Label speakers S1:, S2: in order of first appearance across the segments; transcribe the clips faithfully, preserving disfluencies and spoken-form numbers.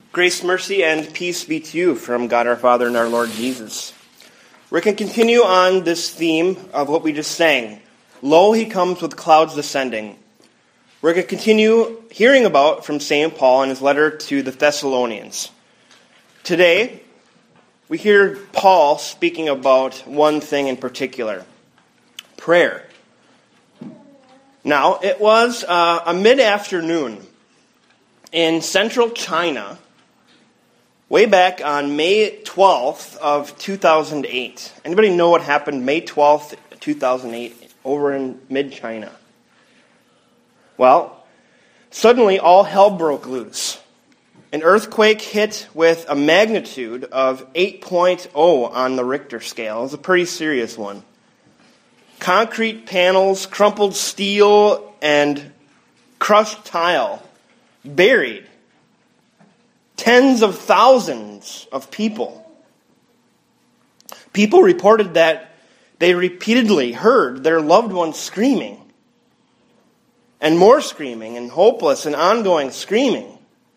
S1: Grace, mercy, and peace be to you from God our Father and our Lord Jesus. We're going to continue on this theme of what we just sang. Lo, he comes with clouds descending. We're going to continue hearing about from Saint Paul in his letter to the Thessalonians. Today, we hear Paul speaking about one thing in particular, prayer. Now, it was uh, a mid-afternoon in central China, way back on May twelfth of two thousand eight. Anybody know what happened May twelfth, two thousand eight, over in mid-China? Well, suddenly all hell broke loose. An earthquake hit with a magnitude of eight point oh on the Richter scale. It was a pretty serious one. Concrete panels, crumpled steel, and crushed tile buried tens of thousands of people. People reported that they repeatedly heard their loved ones screaming, and more screaming, and hopeless and ongoing screaming.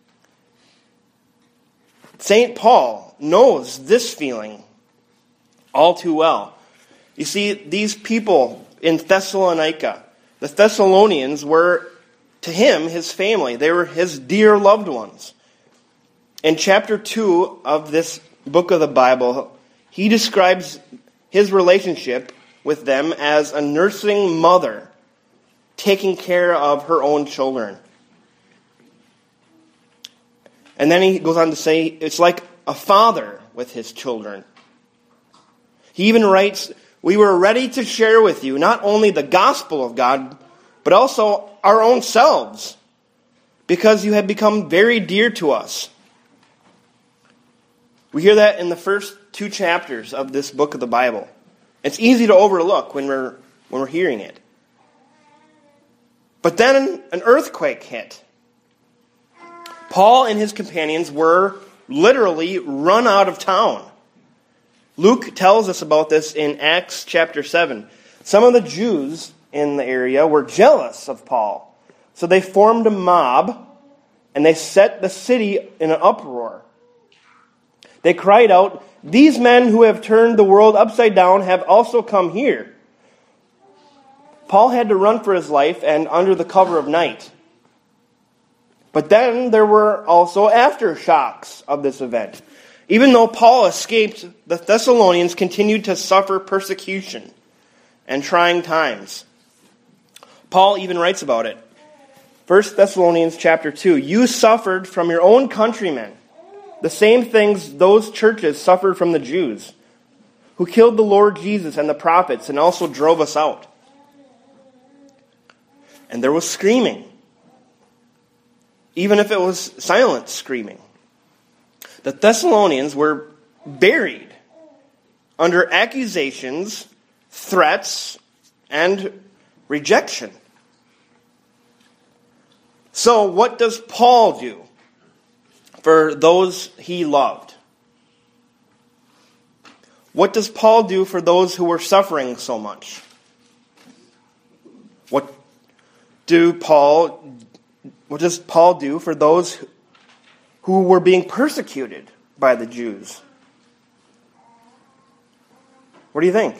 S1: Saint Paul knows this feeling all too well. You see, these people in Thessalonica, the Thessalonians, were, to him, his family. They were his dear loved ones. In chapter two of this book of the Bible, he describes his relationship with them as a nursing mother taking care of her own children. And then he goes on to say it's like a father with his children. He even writes, "We were ready to share with you not only the gospel of God, but also our own selves, because you have become very dear to us." We hear that in the first two chapters of this book of the Bible. It's easy to overlook when we're when we're hearing it. But then an earthquake hit. Paul and his companions were literally run out of town. Luke tells us about this in Acts chapter seven. Some of the Jews in the area were jealous of Paul, so they formed a mob and they set the city in an uproar. They cried out, "These men who have turned the world upside down have also come here." Paul had to run for his life and under the cover of night. But then there were also aftershocks of this event. Even though Paul escaped, the Thessalonians continued to suffer persecution and trying times. Paul even writes about it. First Thessalonians chapter two, "You suffered from your own countrymen the same things those churches suffered from the Jews, who killed the Lord Jesus and the prophets and also drove us out." And there was screaming, even if it was silent screaming. The Thessalonians were buried under accusations, threats, and rejection. So what does Paul do for those he loved? What does Paul do for those who were suffering so much? What do Paul what does Paul do for those who were being persecuted by the Jews? What do you think?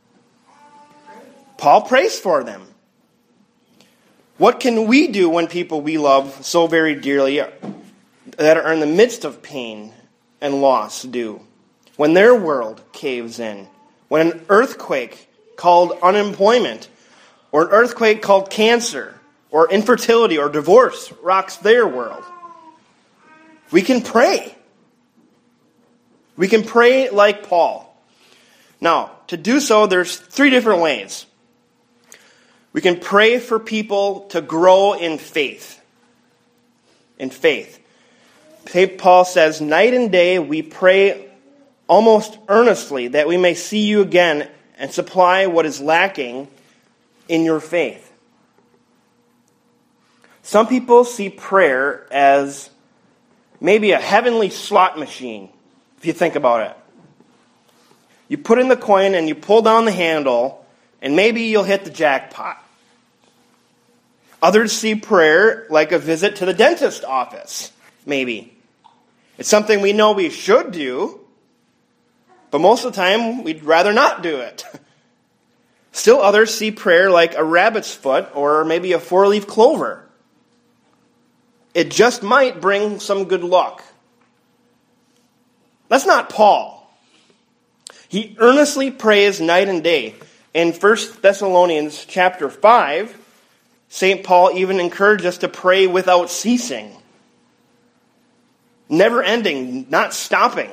S1: Paul prays for them. What can we do when people we love so very dearly that are in the midst of pain and loss do? When their world caves in, when an earthquake called unemployment, or an earthquake called cancer, or infertility, or divorce rocks their world, we can pray. We can pray like Paul. Now, to do so, there's three different ways. We can pray for people to grow in faith. In faith. Saint Paul says, "Night and day we pray almost earnestly that we may see you again and supply what is lacking in your faith." Some people see prayer as maybe a heavenly slot machine, if you think about it. You put in the coin and you pull down the handle, and maybe you'll hit the jackpot. Others see prayer like a visit to the dentist office, maybe. It's something we know we should do, but most of the time we'd rather not do it. Still others see prayer like a rabbit's foot or maybe a four-leaf clover. It just might bring some good luck. That's not Paul. He earnestly prays night and day. In First Thessalonians chapter five, Saint Paul even encouraged us to pray without ceasing. Never ending, not stopping.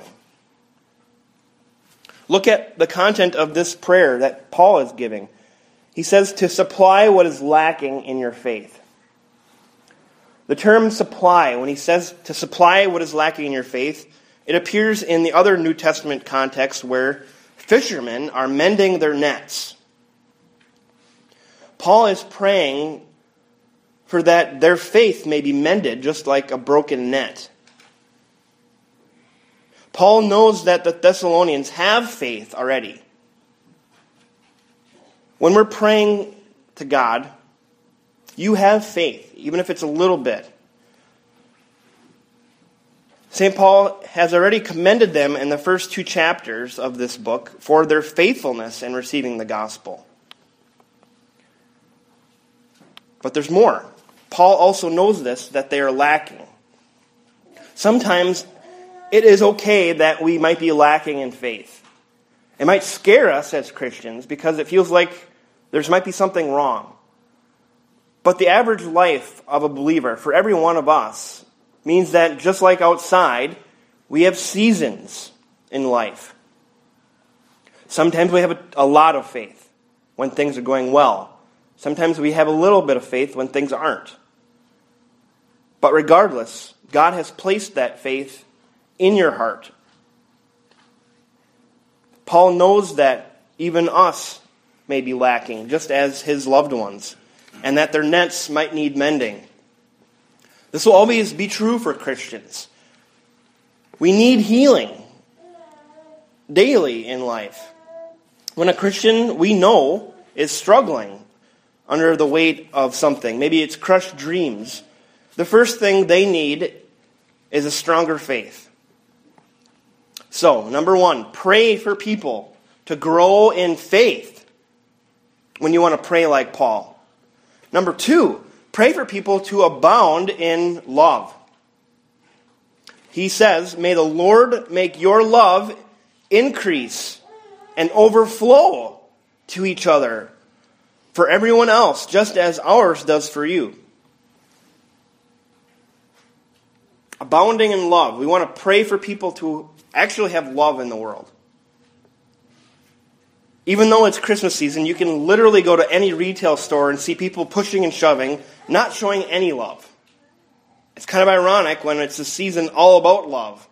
S1: Look at the content of this prayer that Paul is giving. He says to supply what is lacking in your faith. The term supply, when he says to supply what is lacking in your faith, it appears in the other New Testament context where fishermen are mending their nets. Paul is praying for that their faith may be mended just like a broken net. Paul knows that the Thessalonians have faith already. When we're praying to God, you have faith, even if it's a little bit. Saint Paul has already commended them in the first two chapters of this book for their faithfulness in receiving the gospel. But there's more. Paul also knows this, that they are lacking. Sometimes it is okay that we might be lacking in faith. It might scare us as Christians because it feels like there might be something wrong. But the average life of a believer, for every one of us, means that just like outside, we have seasons in life. Sometimes we have a, a lot of faith when things are going well. Sometimes we have a little bit of faith when things aren't. But regardless, God has placed that faith in your heart. Paul knows that even us may be lacking, just as his loved ones, and that their nets might need mending. This will always be true for Christians. We need healing daily in life. When a Christian we know is struggling under the weight of something, maybe it's crushed dreams, the first thing they need is a stronger faith. So, number one, pray for people to grow in faith when you want to pray like Paul. Number two, pray for people to abound in love. He says, may the Lord make your love increase and overflow to each other for everyone else, just as ours does for you. Abounding in love. We want to pray for people to actually have love in the world. Even though it's Christmas season, you can literally go to any retail store and see people pushing and shoving, not showing any love. It's kind of ironic when it's a season all about love.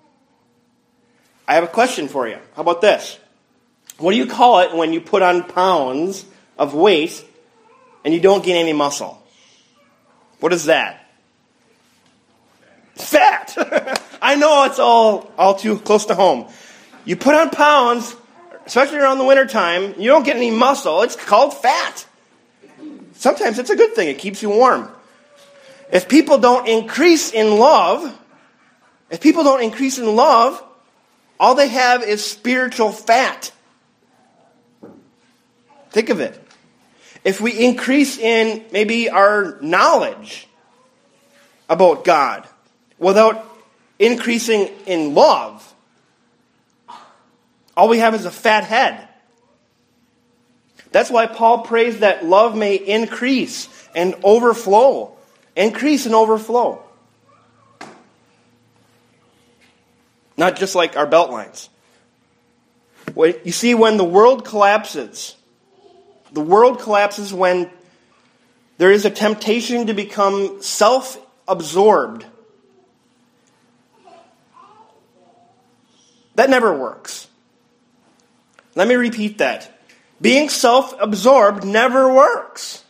S1: I have a question for you. How about this? What do you call it when you put on pounds of weight and you don't gain any muscle? What is that? Fat! I know it's all, all too close to home. You put on pounds, especially around the wintertime, you don't get any muscle. It's called fat. Sometimes it's a good thing. It keeps you warm. If people don't increase in love, if people don't increase in love, all they have is spiritual fat. Think of it. If we increase in maybe our knowledge about God without increasing in love, all we have is a fat head. That's why Paul prays that love may increase and overflow. Increase and overflow. Not just like our belt lines. You see, when the world collapses, the world collapses when there is a temptation to become self-absorbed. That never works. Let me repeat that. Being self-absorbed never works.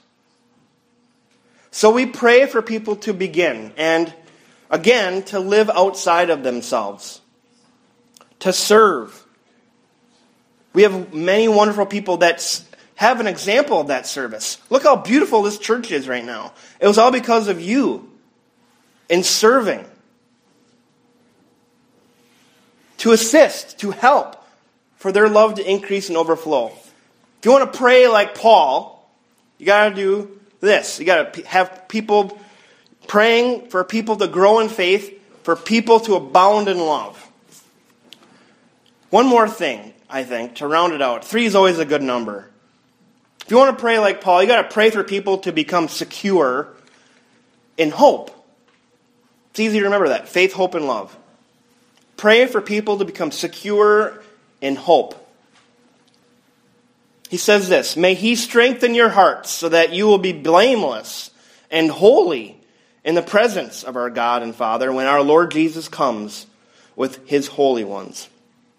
S1: So we pray for people to begin, and again, to live outside of themselves. To serve. We have many wonderful people that have an example of that service. Look how beautiful this church is right now. It was all because of you in serving. to assist, to help, for their love to increase and overflow. If you want to pray like Paul, you got to do this. You got to have people praying for people to grow in faith, for people to abound in love. One more thing, I think, to round it out. Three is always a good number. If you want to pray like Paul, you got to pray for people to become secure in hope. It's easy to remember that. Faith, hope, and love. Pray for people to become secure in hope. He says this, may he strengthen your hearts so that you will be blameless and holy in the presence of our God and Father when our Lord Jesus comes with his holy ones.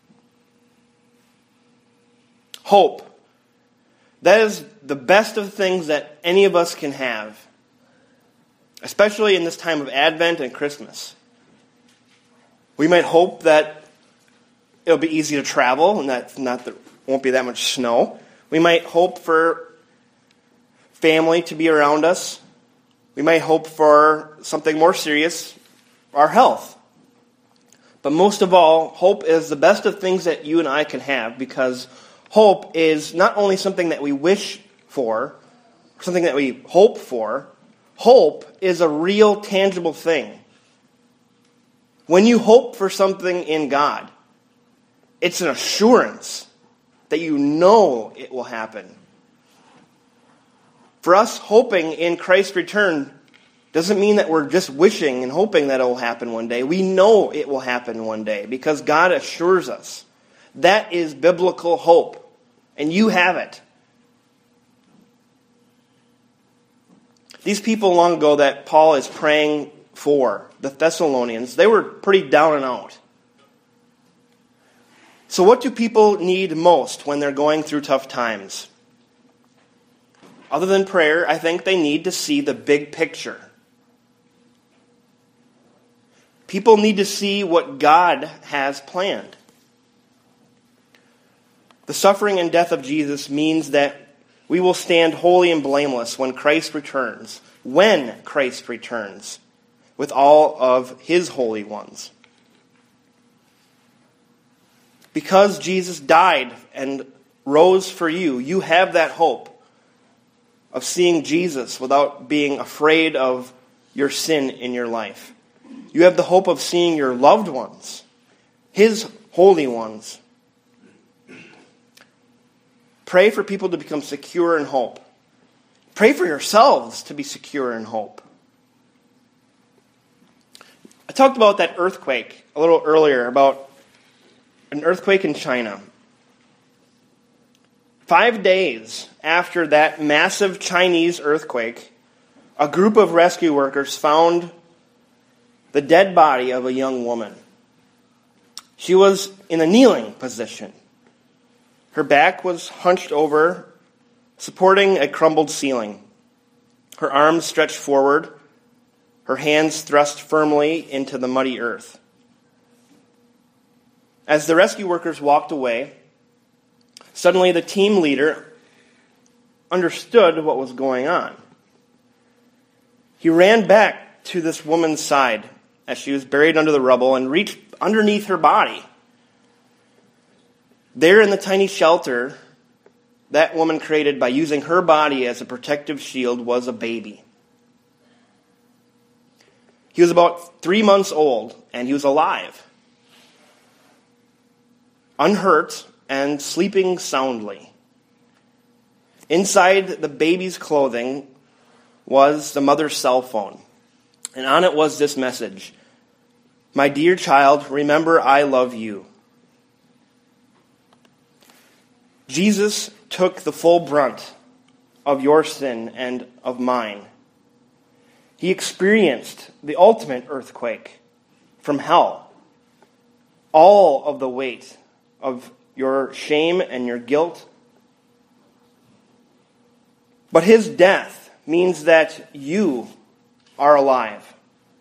S1: Hope. That is the best of things that any of us can have, especially in this time of Advent and Christmas. We might hope that it'll be easy to travel and that not there won't be that much snow. We might hope for family to be around us. We might hope for something more serious, our health. But most of all, hope is the best of things that you and I can have, because hope is not only something that we wish for, something that we hope for. Hope is a real, tangible thing. When you hope for something in God, it's an assurance that you know it will happen. For us, hoping in Christ's return doesn't mean that we're just wishing and hoping that it will happen one day. We know it will happen one day because God assures us. That is biblical hope, and you have it. These people long ago that Paul is praying for, the Thessalonians, they were pretty down and out. So what do people need most when they're going through tough times? Other than prayer, I think they need to see the big picture. People need to see what God has planned. The suffering and death of Jesus means that we will stand holy and blameless when Christ returns, when Christ returns, with all of his holy ones. Because Jesus died and rose for you, you have that hope of seeing Jesus without being afraid of your sin in your life. You have the hope of seeing your loved ones, his holy ones. Pray for people to become secure in hope. Pray for yourselves to be secure in hope. I talked about that earthquake a little earlier, about an earthquake in China. Five days after that massive Chinese earthquake, a group of rescue workers found the dead body of a young woman. She was in a kneeling position. Her back was hunched over, supporting a crumbled ceiling. Her arms stretched forward, her hands thrust firmly into the muddy earth. As the rescue workers walked away, suddenly the team leader understood what was going on. He ran back to this woman's side as she was buried under the rubble and reached underneath her body. There in the tiny shelter that woman created by using her body as a protective shield was a baby. He was about three months old, and he was alive, unhurt, and sleeping soundly. Inside the baby's clothing was the mother's cell phone, and on it was this message: "My dear child, remember I love you." Jesus took the full brunt of your sin and of mine. He experienced the ultimate earthquake from hell. All of the weight of your shame and your guilt. But his death means that you are alive.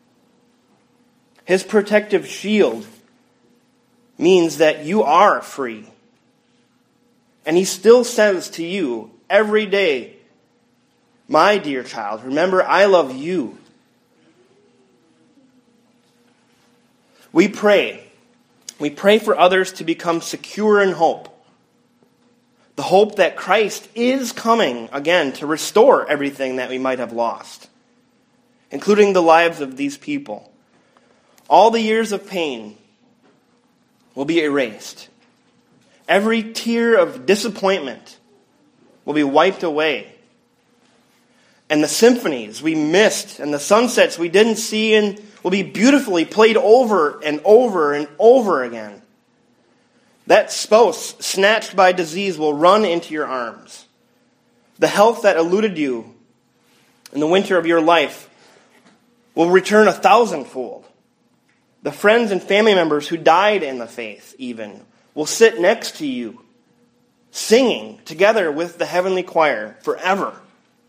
S1: His protective shield means that you are free. And he still says to you every day, "My dear child, remember I love you." We pray We pray for others to become secure in hope. The hope that Christ is coming again to restore everything that we might have lost, including the lives of these people. All the years of pain will be erased. Every tear of disappointment will be wiped away. And the symphonies we missed and the sunsets we didn't see and will be beautifully played over and over and over again. That spouse snatched by disease will run into your arms. The health that eluded you in the winter of your life will return a thousandfold. The friends and family members who died in the faith even will sit next to you, singing together with the heavenly choir forever.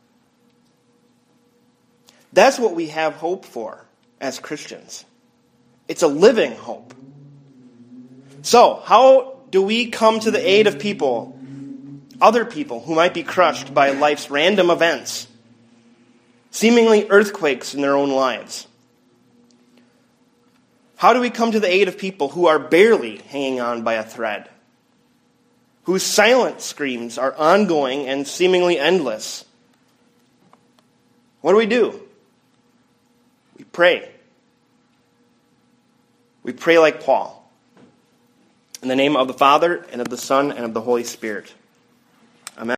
S1: That's what we have hope for as Christians. It's a living hope. So, how do we come to the aid of people, other people who might be crushed by life's random events, seemingly earthquakes in their own lives? How do we come to the aid of people who are barely hanging on by a thread, whose silent screams are ongoing and seemingly endless? What do we do? We pray. We pray like Paul. In the name of the Father, and of the Son, and of the Holy Spirit.